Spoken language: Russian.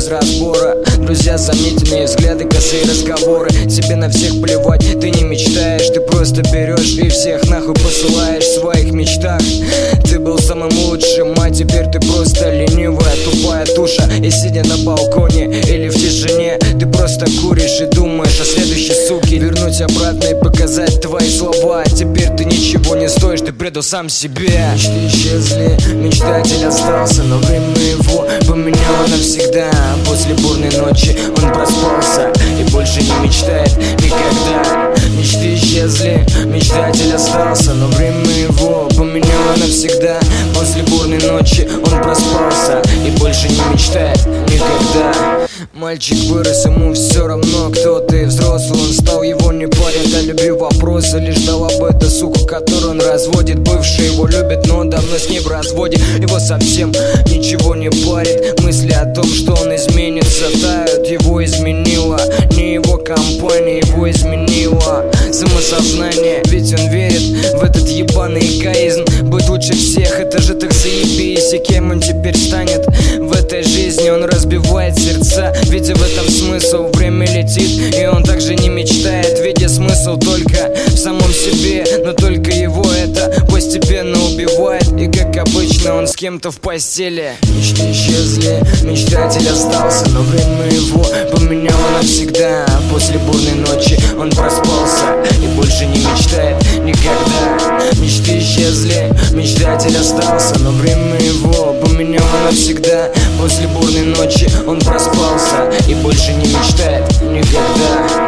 без разбора. Друзья, сомнительные взгляды, косые разговоры. Тебе на всех плевать, ты не мечтаешь. Ты просто берешь и всех нахуй посылаешь в своих мечтах. Ты был самым лучшим, а теперь ты просто ленивая, тупая туша. И сидя на балконе или в тишине, ты просто куришь и думаешь о следующей суке. Вернуть обратно и показать твои слова. Теперь ты ничего не стоишь, ты предал сам себе. Мечты исчезли, мечтатель остался, но время его поменяло навсегда. После бурной ночи он проспался и больше не мечтает никогда. Мечты исчезли, мечтатель остался, но время его поменяло навсегда. После бурной ночи он проспался и больше не мечтает никогда. Мальчик вырос, ему все равно, кто ты. Взрослый он стал, его не парят о любви вопросы. Лишь дал об это суку, которую он разводит. Бывший его любит, но он давно с ней в разводе. Его совсем ничего не парит. Мысли о том, что он изменится, тают. Его изменила не его компания, его изменила самосознание. Ведь он верит в этот ебаный эгоизм. Быть лучше всех, это же так заебись. И кем он теперь станет в этой жизни? Он разбивает сердца, видя в этом смысл. Время летит, и он также не мечтает, видя смысл только в самом себе. Но только его это постепенно убивает. И как обычно он с кем-то в постели. Мечты исчезли, мечтатель остался, но время его поменяло навсегда. После бурной ночи он проспался и больше не мечтает никогда. Мечты исчезли, мечтатель остался, но время его поменяло навсегда. После бурной ночи он проспался и больше не мечтает никогда.